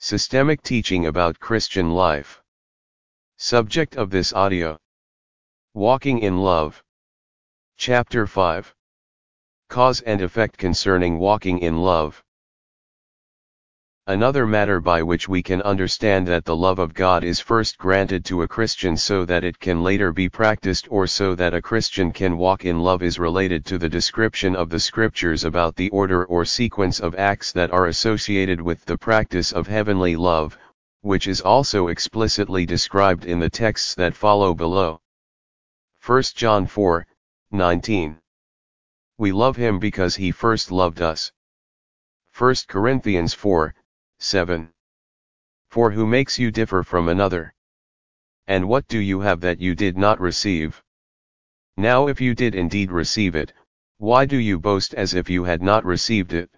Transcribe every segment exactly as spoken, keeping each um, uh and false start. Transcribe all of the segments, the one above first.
Systemic teaching about Christian life. Subject of this audio: Walking in Love. Chapter five. Cause and effect concerning walking in love. Another matter by which we can understand that the love of God is first granted to a Christian so that it can later be practiced, or so that a Christian can walk in love, is related to the description of the Scriptures about the order or sequence of acts that are associated with the practice of heavenly love, which is also explicitly described in the texts that follow below. First John four nineteen. We love him because he first loved us. First Corinthians four seven. For who makes you differ from another? And what do you have that you did not receive? Now if you did indeed receive it, why do you boast as if you had not received it?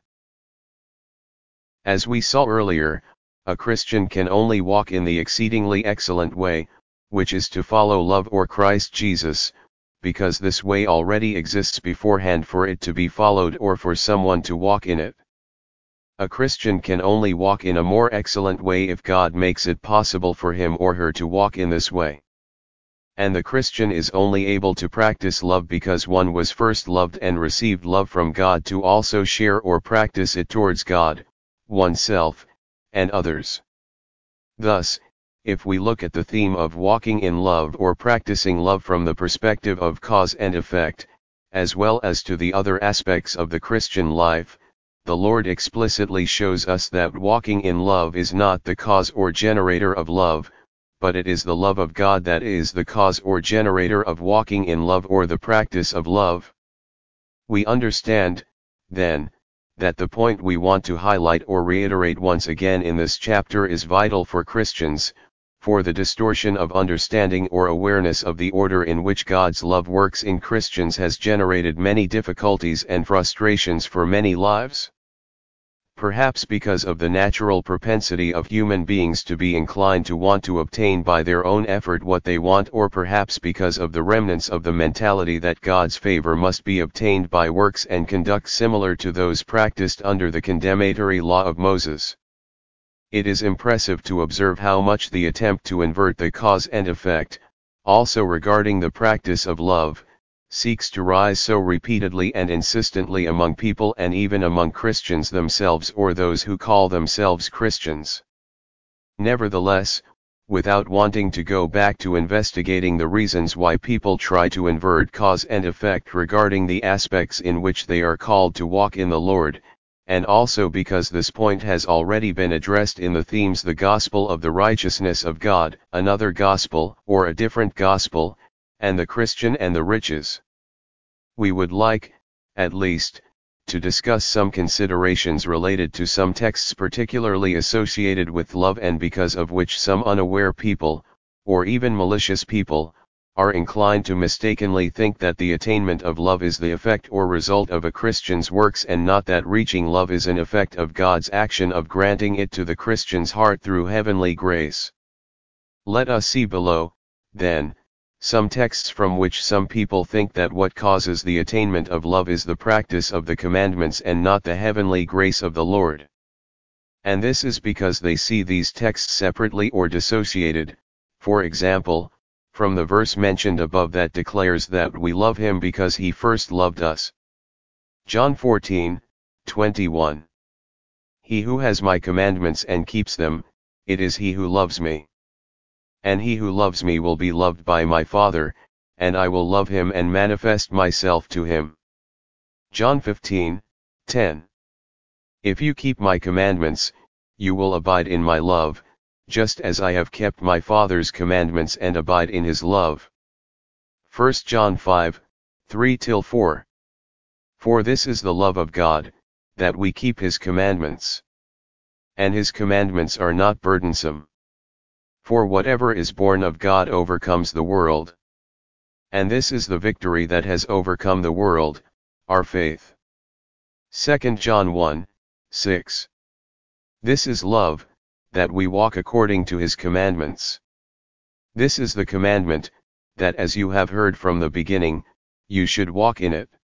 As we saw earlier, a Christian can only walk in the exceedingly excellent way, which is to follow love or Christ Jesus, because this way already exists beforehand for it to be followed or for someone to walk in it. A Christian can only walk in a more excellent way if God makes it possible for him or her to walk in this way. And the Christian is only able to practice love because one was first loved and received love from God to also share or practice it towards God, oneself, and others. Thus, if we look at the theme of walking in love or practicing love from the perspective of cause and effect, as well as to the other aspects of the Christian life, the Lord explicitly shows us that walking in love is not the cause or generator of love, but it is the love of God that is the cause or generator of walking in love or the practice of love. We understand, then, that the point we want to highlight or reiterate once again in this chapter is vital for Christians, for the distortion of understanding or awareness of the order in which God's love works in Christians has generated many difficulties and frustrations for many lives. Perhaps because of the natural propensity of human beings to be inclined to want to obtain by their own effort what they want, or perhaps because of the remnants of the mentality that God's favor must be obtained by works and conduct similar to those practiced under the condemnatory law of Moses. It is impressive to observe how much the attempt to invert the cause and effect, also regarding the practice of love, seeks to rise so repeatedly and insistently among people and even among Christians themselves or those who call themselves Christians. Nevertheless, without wanting to go back to investigating the reasons why people try to invert cause and effect regarding the aspects in which they are called to walk in the Lord, and also because this point has already been addressed in the themes the gospel of the righteousness of God, another gospel or a different gospel, and the Christian and the riches. We would like, at least, to discuss some considerations related to some texts particularly associated with love and because of which some unaware people, or even malicious people, are inclined to mistakenly think that the attainment of love is the effect or result of a Christian's works and not that reaching love is an effect of God's action of granting it to the Christian's heart through heavenly grace. Let us see below, then, some texts from which some people think that what causes the attainment of love is the practice of the commandments and not the heavenly grace of the Lord. And this is because they see these texts separately or dissociated, for example, from the verse mentioned above that declares that we love him because he first loved us. John fourteen twenty-one. He who has my commandments and keeps them, it is he who loves me. And he who loves me will be loved by my Father, and I will love him and manifest myself to him. John fifteen ten. If you keep my commandments, you will abide in my love, just as I have kept my Father's commandments and abide in his love. First John five three to four. For this is the love of God, that we keep his commandments. And his commandments are not burdensome. For whatever is born of God overcomes the world. And this is the victory that has overcome the world, our faith. Second John one six. This is love, that we walk according to his commandments. This is the commandment, that as you have heard from the beginning, you should walk in it.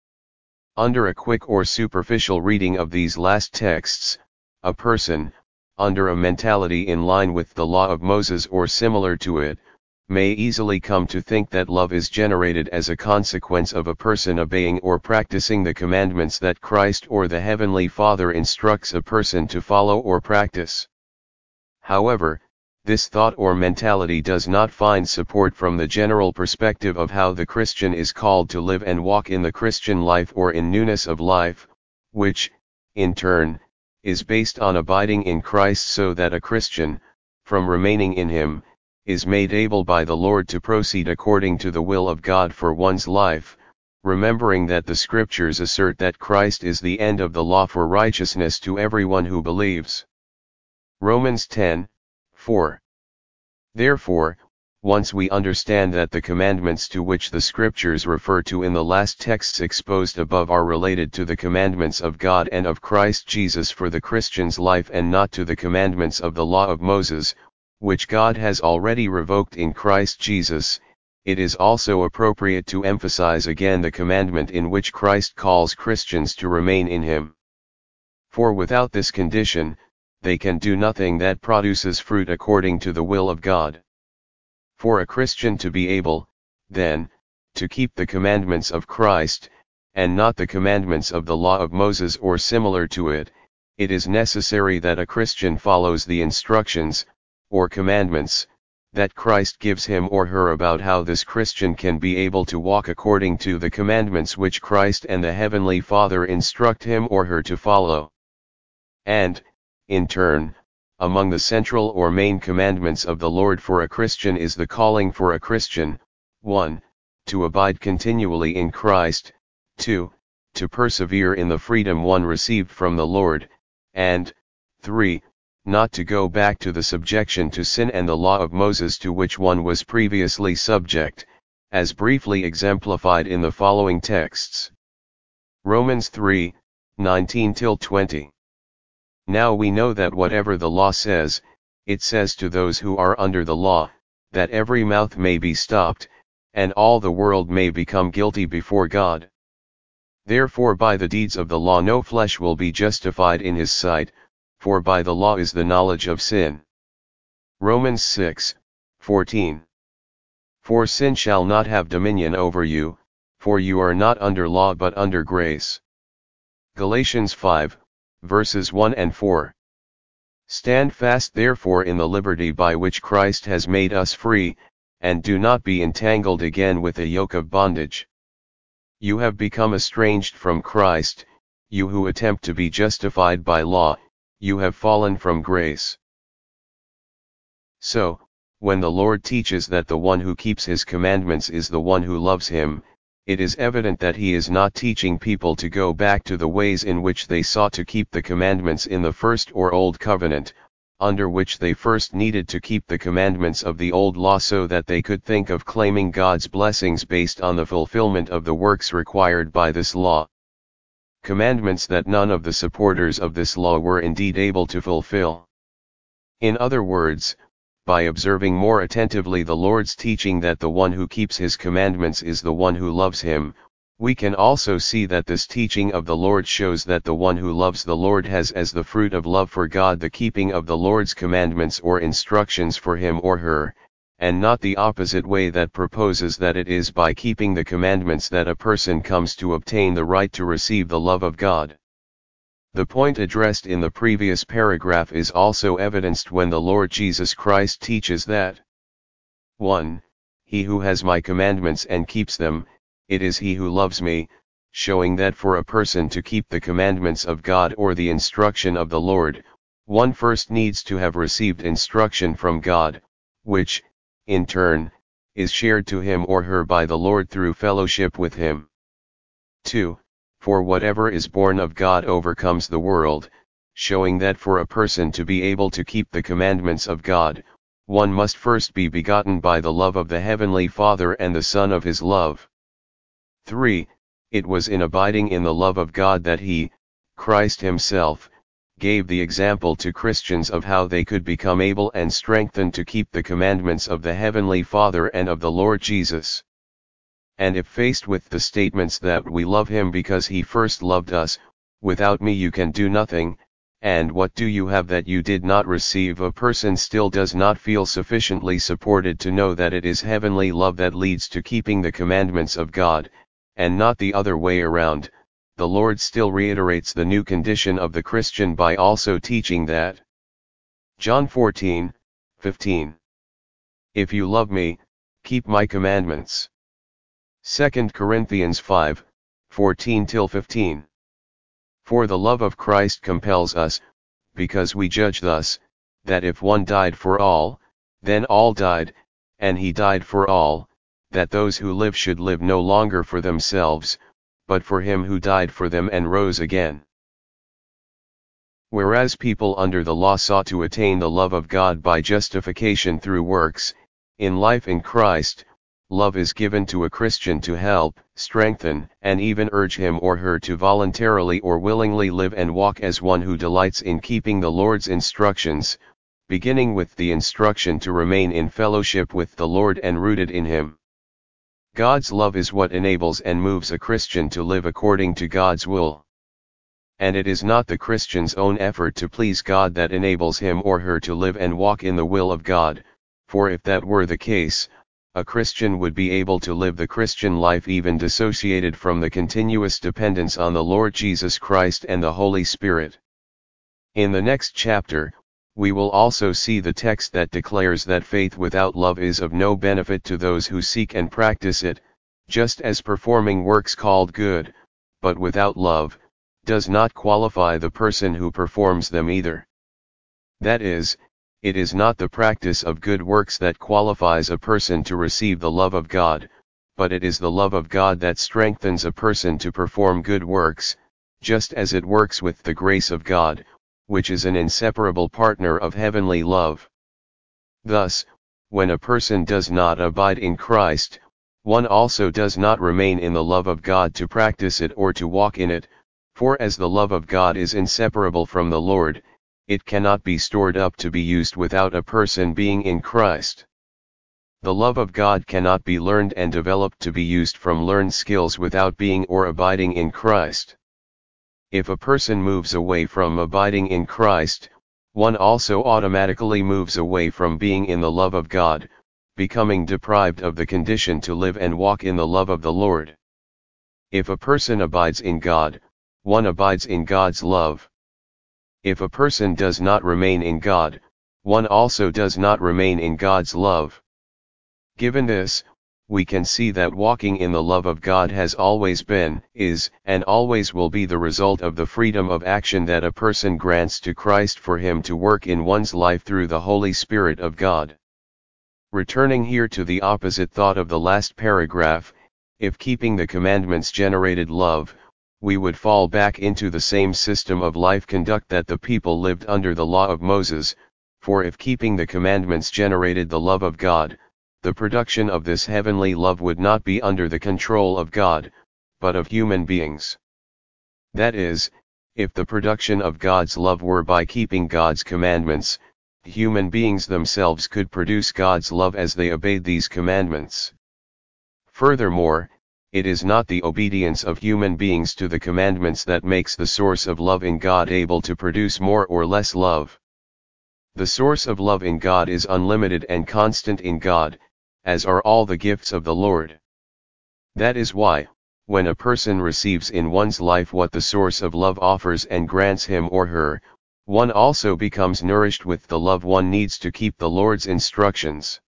Under a quick or superficial reading of these last texts, a person, under a mentality in line with the law of Moses or similar to it, may easily come to think that love is generated as a consequence of a person obeying or practicing the commandments that Christ or the Heavenly Father instructs a person to follow or practice. However, this thought or mentality does not find support from the general perspective of how the Christian is called to live and walk in the Christian life or in newness of life, which, in turn, is based on abiding in Christ so that a Christian, from remaining in Him, is made able by the Lord to proceed according to the will of God for one's life, remembering that the Scriptures assert that Christ is the end of the law for righteousness to everyone who believes. Romans ten, four. Therefore, once we understand that the commandments to which the Scriptures refer to in the last texts exposed above are related to the commandments of God and of Christ Jesus for the Christian's life and not to the commandments of the law of Moses, which God has already revoked in Christ Jesus, it is also appropriate to emphasize again the commandment in which Christ calls Christians to remain in Him. For without this condition, they can do nothing that produces fruit according to the will of God. For a Christian to be able, then, to keep the commandments of Christ, and not the commandments of the law of Moses or similar to it, it is necessary that a Christian follows the instructions, or commandments, that Christ gives him or her about how this Christian can be able to walk according to the commandments which Christ and the Heavenly Father instruct him or her to follow. And, in turn, among the central or main commandments of the Lord for a Christian is the calling for a Christian, one. To abide continually in Christ, two. To persevere in the freedom one received from the Lord, and, three. Not to go back to the subjection to sin and the law of Moses to which one was previously subject, as briefly exemplified in the following texts. Romans three, nineteen to twenty. Now we know that whatever the law says, it says to those who are under the law, that every mouth may be stopped, and all the world may become guilty before God. Therefore by the deeds of the law no flesh will be justified in his sight, for by the law is the knowledge of sin. Romans six, fourteen. For sin shall not have dominion over you, for you are not under law but under grace. Galatians five, verses one and four. Stand fast therefore in the liberty by which Christ has made us free, and do not be entangled again with a yoke of bondage. You have become estranged from Christ, you who attempt to be justified by law, you have fallen from grace. So, when the Lord teaches that the one who keeps His commandments is the one who loves Him, it is evident that He is not teaching people to go back to the ways in which they sought to keep the commandments in the first or old covenant, under which they first needed to keep the commandments of the old law so that they could think of claiming God's blessings based on the fulfillment of the works required by this law. Commandments that none of the supporters of this law were indeed able to fulfill. In other words, by observing more attentively the Lord's teaching that the one who keeps His commandments is the one who loves Him, we can also see that this teaching of the Lord shows that the one who loves the Lord has as the fruit of love for God the keeping of the Lord's commandments or instructions for him or her, and not the opposite way that proposes that it is by keeping the commandments that a person comes to obtain the right to receive the love of God. The point addressed in the previous paragraph is also evidenced when the Lord Jesus Christ teaches that one. He who has my commandments and keeps them, it is he who loves me, showing that for a person to keep the commandments of God or the instruction of the Lord, one first needs to have received instruction from God, which, in turn, is shared to him or her by the Lord through fellowship with Him. two. For whatever is born of God overcomes the world, showing that for a person to be able to keep the commandments of God, one must first be begotten by the love of the Heavenly Father and the Son of His love. three. It was in abiding in the love of God that He, Christ Himself, gave the example to Christians of how they could become able and strengthened to keep the commandments of the Heavenly Father and of the Lord Jesus. And if faced with the statements that we love Him because He first loved us, without me you can do nothing, And what do you have that you did not receive? A person still does not feel sufficiently supported to know that it is heavenly love that leads to keeping the commandments of God, and not the other way around. The Lord still reiterates the new condition of the Christian by also teaching that. John fourteen, fifteen. If you love me, keep my commandments. Second Corinthians five, fourteen till fifteen. For the love of Christ compels us, because we judge thus, that if one died for all, then all died, and he died for all, that those who live should live no longer for themselves, but for him who died for them and rose again. Whereas people under the law sought to attain the love of God by justification through works, in life in Christ, love is given to a Christian to help, strengthen, and even urge him or her to voluntarily or willingly live and walk as one who delights in keeping the Lord's instructions, beginning with the instruction to remain in fellowship with the Lord and rooted in Him. God's love is what enables and moves a Christian to live according to God's will. And it is not the Christian's own effort to please God that enables him or her to live and walk in the will of God, for if that were the case, a Christian would be able to live the Christian life even dissociated from the continuous dependence on the Lord Jesus Christ and the Holy Spirit. In the next chapter, we will also see the text that declares that faith without love is of no benefit to those who seek and practice it, just as performing works called good, but without love, does not qualify the person who performs them either. That is, it is not the practice of good works that qualifies a person to receive the love of God, but it is the love of God that strengthens a person to perform good works, just as it works with the grace of God, which is an inseparable partner of heavenly love. Thus, when a person does not abide in Christ, one also does not remain in the love of God to practice it or to walk in it, for as the love of God is inseparable from the Lord, it cannot be stored up to be used without a person being in Christ. The love of God cannot be learned and developed to be used from learned skills without being or abiding in Christ. If a person moves away from abiding in Christ, one also automatically moves away from being in the love of God, becoming deprived of the condition to live and walk in the love of the Lord. If a person abides in God, one abides in God's love. If a person does not remain in God, one also does not remain in God's love. Given this, we can see that walking in the love of God has always been, is, and always will be the result of the freedom of action that a person grants to Christ for Him to work in one's life through the Holy Spirit of God. Returning here to the opposite thought of the last paragraph, if keeping the commandments generated love, we would fall back into the same system of life conduct that the people lived under the law of Moses, for if keeping the commandments generated the love of God, the production of this heavenly love would not be under the control of God, but of human beings. That is, if the production of God's love were by keeping God's commandments, human beings themselves could produce God's love as they obeyed these commandments. Furthermore, it is not the obedience of human beings to the commandments that makes the source of love in God able to produce more or less love. The source of love in God is unlimited and constant in God, as are all the gifts of the Lord. That is why, when a person receives in one's life what the source of love offers and grants him or her, one also becomes nourished with the love one needs to keep the Lord's instructions.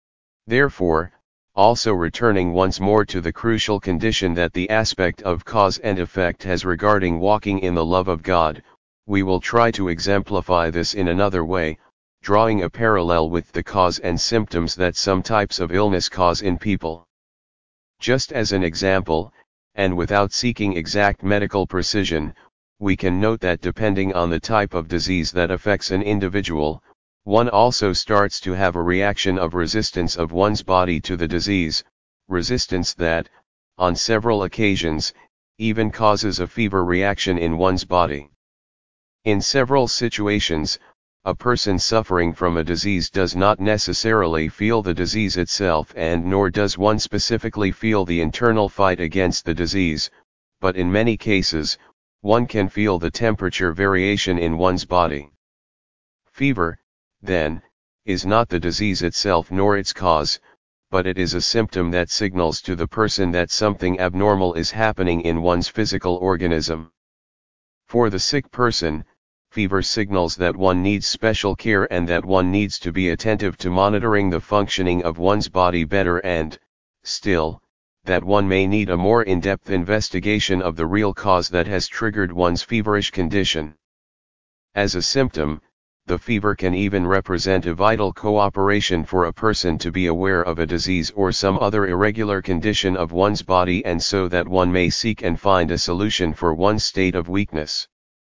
Therefore, also returning once more to the crucial condition that the aspect of cause and effect has regarding walking in the love of God, we will try to exemplify this in another way, drawing a parallel with the cause and symptoms that some types of illness cause in people. Just as an example, and without seeking exact medical precision, we can note that depending on the type of disease that affects an individual, one also starts to have a reaction of resistance of one's body to the disease, resistance that, on several occasions, even causes a fever reaction in one's body. In several situations, a person suffering from a disease does not necessarily feel the disease itself, and nor does one specifically feel the internal fight against the disease, but in many cases, one can feel the temperature variation in one's body. Fever, then, is not the disease itself nor its cause, but it is a symptom that signals to the person that something abnormal is happening in one's physical organism. For the sick person, fever signals that one needs special care and that one needs to be attentive to monitoring the functioning of one's body better and, still, that one may need a more in-depth investigation of the real cause that has triggered one's feverish condition. As a symptom, the fever can even represent a vital cooperation for a person to be aware of a disease or some other irregular condition of one's body, and so that one may seek and find a solution for one's state of weakness.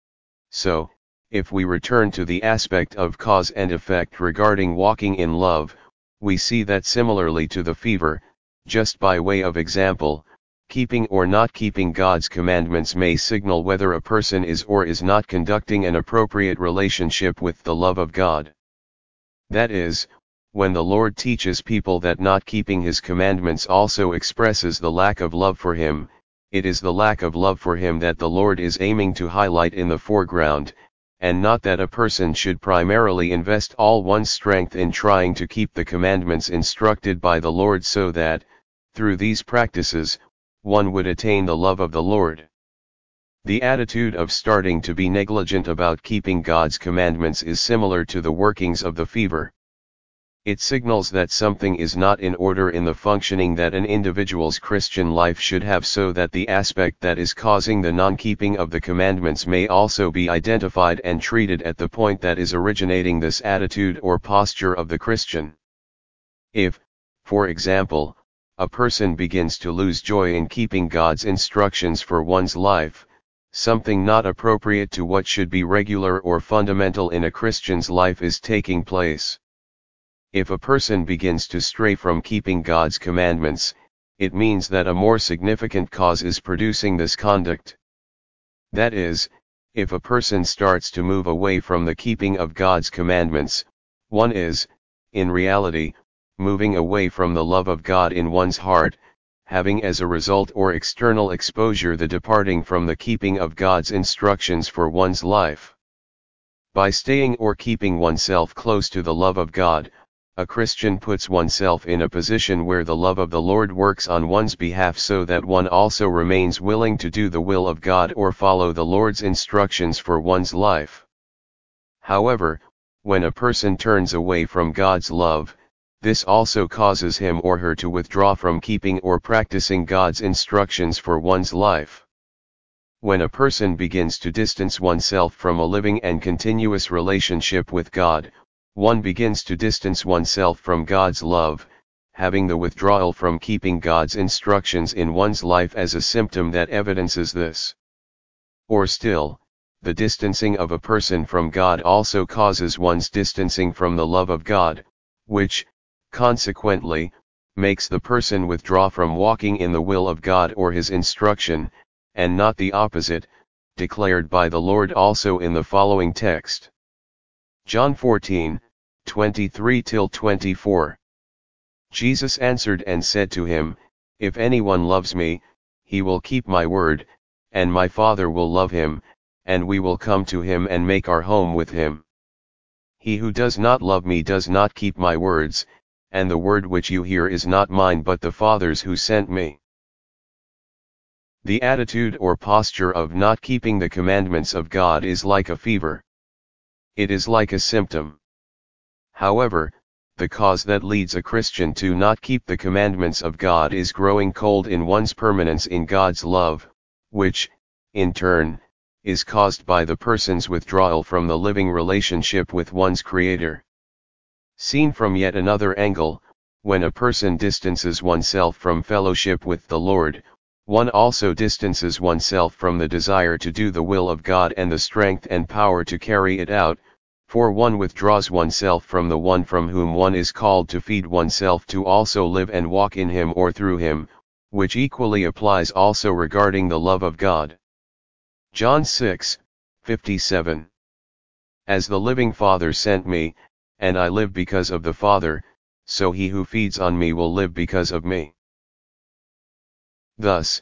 So, if we return to the aspect of cause and effect regarding walking in love, we see that similarly to the fever, just by way of example, keeping or not keeping God's commandments may signal whether a person is or is not conducting an appropriate relationship with the love of God. That is, when the Lord teaches people that not keeping His commandments also expresses the lack of love for Him, it is the lack of love for Him that the Lord is aiming to highlight in the foreground, and not that a person should primarily invest all one's strength in trying to keep the commandments instructed by the Lord so that, through these practices, one would attain the love of the Lord. The attitude of starting to be negligent about keeping God's commandments is similar to the workings of the fever. It signals that something is not in order in the functioning that an individual's Christian life should have, so that the aspect that is causing the non-keeping of the commandments may also be identified and treated at the point that is originating this attitude or posture of the Christian. If, for example, a person begins to lose joy in keeping God's instructions for one's life, something not appropriate to what should be regular or fundamental in a Christian's life is taking place. If a person begins to stray from keeping God's commandments, it means that a more significant cause is producing this conduct. That is, if a person starts to move away from the keeping of God's commandments, one is, in reality, moving away from the love of God in one's heart, having as a result or external exposure the departing from the keeping of God's instructions for one's life. By staying or keeping oneself close to the love of God, a Christian puts oneself in a position where the love of the Lord works on one's behalf so that one also remains willing to do the will of God or follow the Lord's instructions for one's life. However, when a person turns away from God's love, this also causes him or her to withdraw from keeping or practicing God's instructions for one's life. When a person begins to distance oneself from a living and continuous relationship with God, one begins to distance oneself from God's love, having the withdrawal from keeping God's instructions in one's life as a symptom that evidences this. Or still, the distancing of a person from God also causes one's distancing from the love of God, which, consequently, makes the person withdraw from walking in the will of God or His instruction, and not the opposite, declared by the Lord also in the following text. John fourteen, twenty-three to twenty-four. Jesus answered and said to him, If anyone loves me, he will keep my word, and my Father will love him, and we will come to him and make our home with him. He who does not love me does not keep my words, and the word which you hear is not mine but the Father's who sent me. The attitude or posture of not keeping the commandments of God is like a fever. It is like a symptom. However, the cause that leads a Christian to not keep the commandments of God is growing cold in one's permanence in God's love, which, in turn, is caused by the person's withdrawal from the living relationship with one's Creator. Seen from yet another angle, when a person distances oneself from fellowship with the Lord, one also distances oneself from the desire to do the will of God and the strength and power to carry it out, for one withdraws oneself from the one from whom one is called to feed oneself to also live and walk in Him or through Him, which equally applies also regarding the love of God. John six, fifty-seven. As the living Father sent me, and I live because of the Father, so he who feeds on me will live because of me. Thus,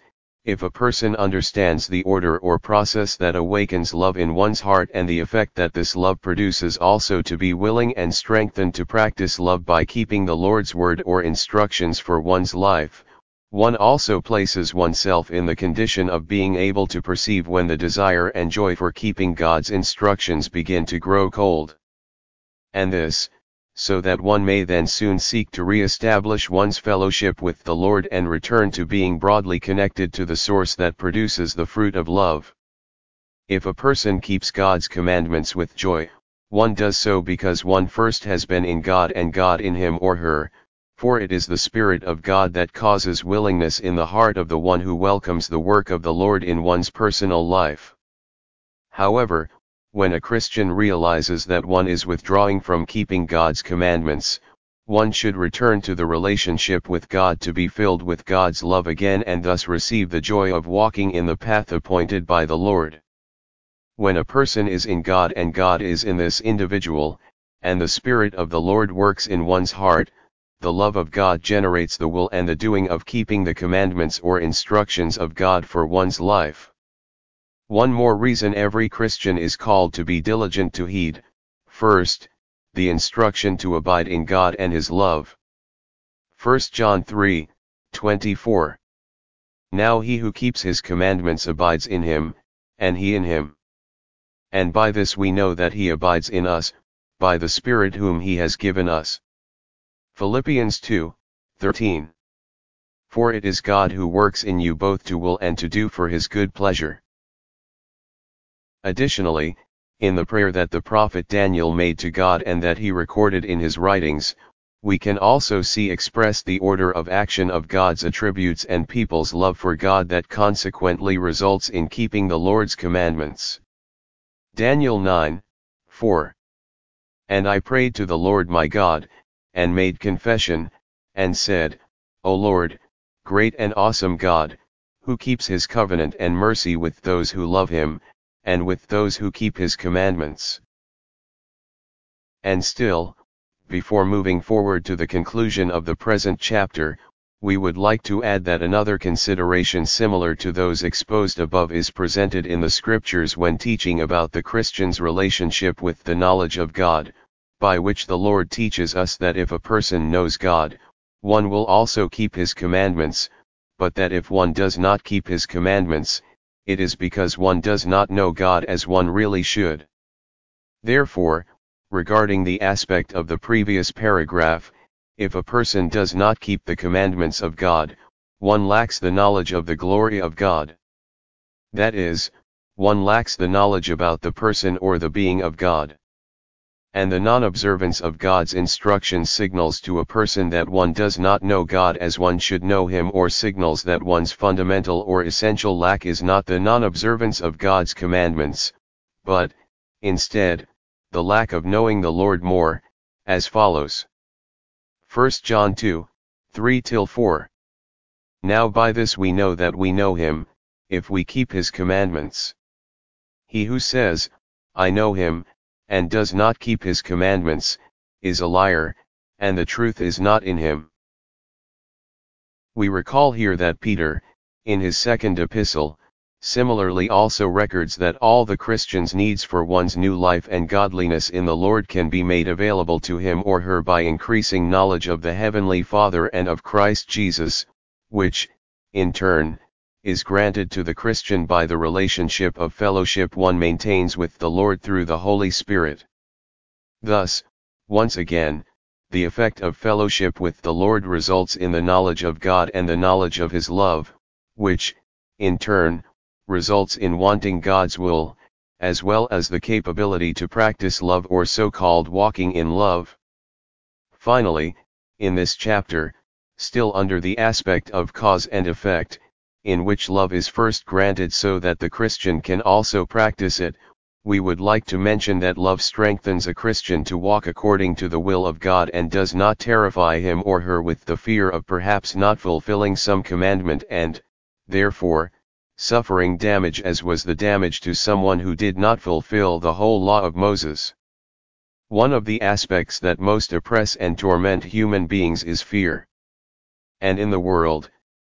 If a person understands the order or process that awakens love in one's heart and the effect that this love produces also to be willing and strengthened to practice love by keeping the Lord's word or instructions for one's life, one also places oneself in the condition of being able to perceive when the desire and joy for keeping God's instructions begin to grow cold. And this, so that one may then soon seek to re-establish one's fellowship with the Lord and return to being broadly connected to the source that produces the fruit of love. If a person keeps God's commandments with joy, one does so because one first has been in God and God in him or her, for it is the Spirit of God that causes willingness in the heart of the one who welcomes the work of the Lord in one's personal life. However, when a Christian realizes that one is withdrawing from keeping God's commandments, one should return to the relationship with God to be filled with God's love again and thus receive the joy of walking in the path appointed by the Lord. When a person is in God and God is in this individual, and the Spirit of the Lord works in one's heart, the love of God generates the will and the doing of keeping the commandments or instructions of God for one's life. One more reason every Christian is called to be diligent to heed, first, the instruction to abide in God and His love. First John three, twenty-four. Now he who keeps His commandments abides in Him, and He in him. And by this we know that He abides in us, by the Spirit whom He has given us. Philippians two, thirteen. For it is God who works in you both to will and to do for His good pleasure. Additionally, in the prayer that the prophet Daniel made to God and that he recorded in his writings, we can also see expressed the order of action of God's attributes and people's love for God that consequently results in keeping the Lord's commandments. Daniel nine, four. And I prayed to the Lord my God, and made confession, and said, O Lord, great and awesome God, who keeps His covenant and mercy with those who love Him, and with those who keep His commandments. And still, before moving forward to the conclusion of the present chapter, we would like to add that another consideration similar to those exposed above is presented in the Scriptures when teaching about the Christian's relationship with the knowledge of God, by which the Lord teaches us that if a person knows God, one will also keep His commandments, but that if one does not keep His commandments, it is because one does not know God as one really should. Therefore, regarding the aspect of the previous paragraph, if a person does not keep the commandments of God, one lacks the knowledge of the glory of God. That is, one lacks the knowledge about the person or the being of God. And the non-observance of God's instructions signals to a person that one does not know God as one should know Him, or signals that one's fundamental or essential lack is not the non-observance of God's commandments, but, instead, the lack of knowing the Lord more, as follows. First John two, three to four. Now by this we know that we know Him, if we keep His commandments. He who says, I know Him, and does not keep His commandments, is a liar, and the truth is not in him. We recall here that Peter, in his second epistle, similarly also records that all the Christian's needs for one's new life and godliness in the Lord can be made available to him or her by increasing knowledge of the Heavenly Father and of Christ Jesus, which, in turn, is granted to the Christian by the relationship of fellowship one maintains with the Lord through the Holy Spirit. Thus, once again, the effect of fellowship with the Lord results in the knowledge of God and the knowledge of His love, which, in turn, results in wanting God's will, as well as the capability to practice love or so-called walking in love. Finally, in this chapter, still under the aspect of cause and effect, in which love is first granted so that the Christian can also practice it, we would like to mention that love strengthens a Christian to walk according to the will of God and does not terrify him or her with the fear of perhaps not fulfilling some commandment and, therefore, suffering damage as was the damage to someone who did not fulfill the whole law of Moses. One of the aspects that most oppress and torment human beings is fear. And in the world,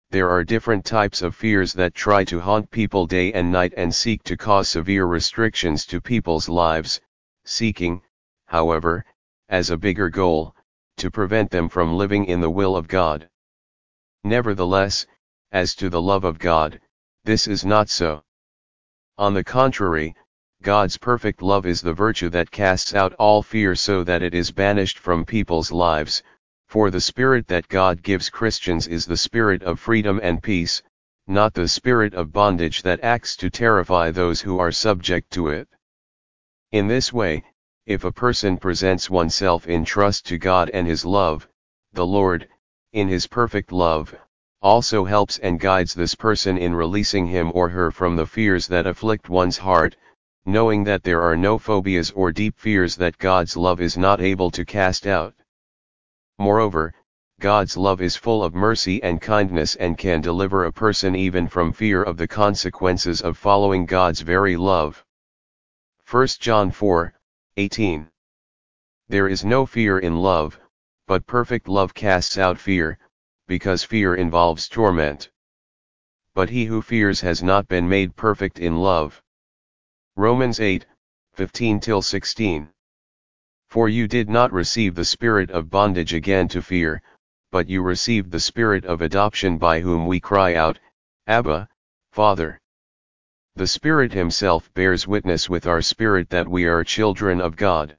There are different types of fears that try to haunt people day and night and seek to cause severe restrictions to people's lives, seeking, however, as a bigger goal, to prevent them from living in the will of God. Nevertheless, as to the love of God, this is not so. On the contrary, God's perfect love is the virtue that casts out all fear so that it is banished from people's lives, for the spirit that God gives Christians is the spirit of freedom and peace, not the spirit of bondage that acts to terrify those who are subject to it. In this way, if a person presents oneself in trust to God and His love, the Lord, in His perfect love, also helps and guides this person in releasing him or her from the fears that afflict one's heart, knowing that there are no phobias or deep fears that God's love is not able to cast out. Moreover, God's love is full of mercy and kindness and can deliver a person even from fear of the consequences of following God's very love. First John four, eighteen. There is no fear in love, but perfect love casts out fear, because fear involves torment. But he who fears has not been made perfect in love. Romans eight, fifteen to sixteen. For you did not receive the spirit of bondage again to fear, but you received the spirit of adoption by whom we cry out, Abba, Father. The Spirit Himself bears witness with our spirit that we are children of God.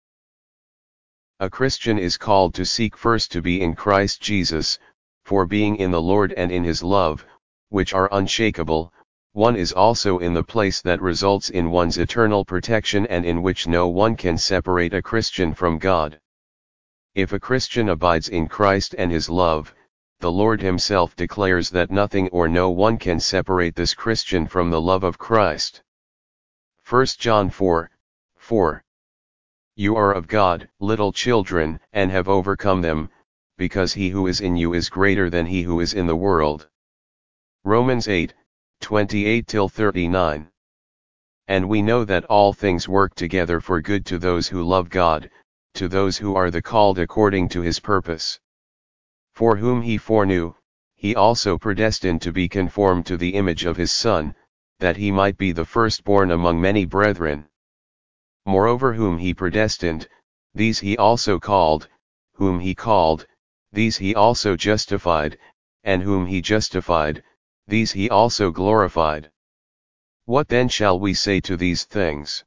A Christian is called to seek first to be in Christ Jesus, for being in the Lord and in His love, which are unshakable, one is also in the place that results in one's eternal protection and in which no one can separate a Christian from God. If a Christian abides in Christ and His love, the Lord Himself declares that nothing or no one can separate this Christian from the love of Christ. First John four, four. You are of God, little children, and have overcome them, because he who is in you is greater than he who is in the world. Romans eight, twenty-eight to thirty-nine. And we know that all things work together for good to those who love God, to those who are the called according to His purpose. For whom He foreknew, He also predestined to be conformed to the image of His Son, that He might be the firstborn among many brethren. Moreover, whom He predestined, these He also called; whom He called, these He also justified; and whom He justified, these He also glorified. What then shall we say to these things?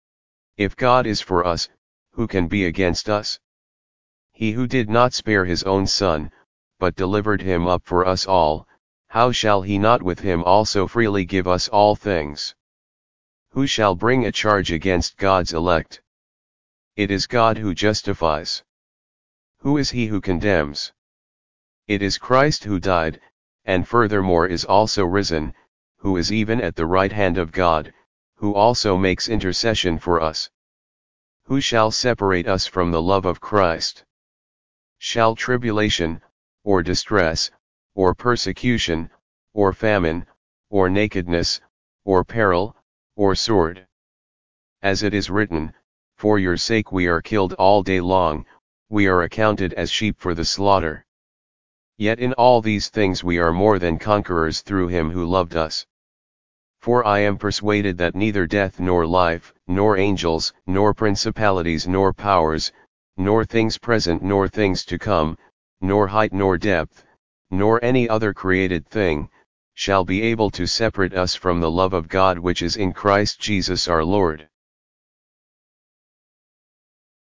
If God is for us, who can be against us? He who did not spare His own Son, but delivered Him up for us all, how shall He not with Him also freely give us all things? Who shall bring a charge against God's elect? It is God who justifies. Who is he who condemns? It is Christ who died, and furthermore is also risen, who is even at the right hand of God, who also makes intercession for us. Who shall separate us from the love of Christ? Shall tribulation, or distress, or persecution, or famine, or nakedness, or peril, or sword? As it is written, for your sake we are killed all day long, we are accounted as sheep for the slaughter. Yet in all these things we are more than conquerors through Him who loved us. For I am persuaded that neither death nor life, nor angels, nor principalities nor powers, nor things present nor things to come, nor height nor depth, nor any other created thing, shall be able to separate us from the love of God which is in Christ Jesus our Lord.